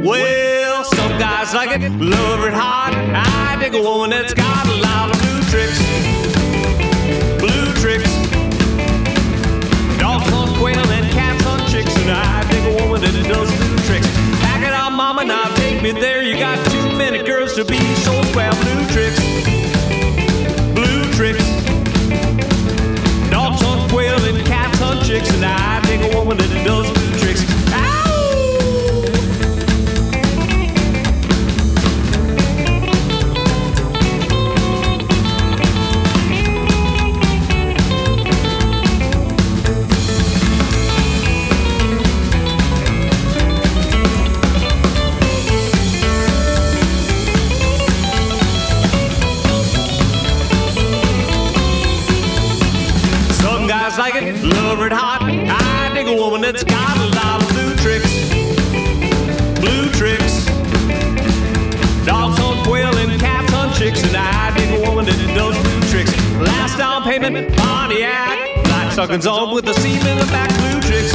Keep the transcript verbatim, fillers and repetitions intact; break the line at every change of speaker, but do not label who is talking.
Well, some guys like it, love it hot. I dig a woman that's got a lot of blue tricks. Blue tricks. Dogs on quail and cats on chicks. And I dig a woman that does blue tricks. Pack it on, mama, now take me there. You got too many girls to be so well. Blue tricks. Blue tricks. Dogs on quail and cats on chicks. And I dig a woman that does blue tricks. Ow! Like it, love it hot. I dig a woman that's got a lot of blue tricks. Blue tricks. Dogs on quail and cats on chicks. And I dig a woman that does blue tricks. Last down payment, Pontiac. Black suckins on with the seam in the back. Blue tricks.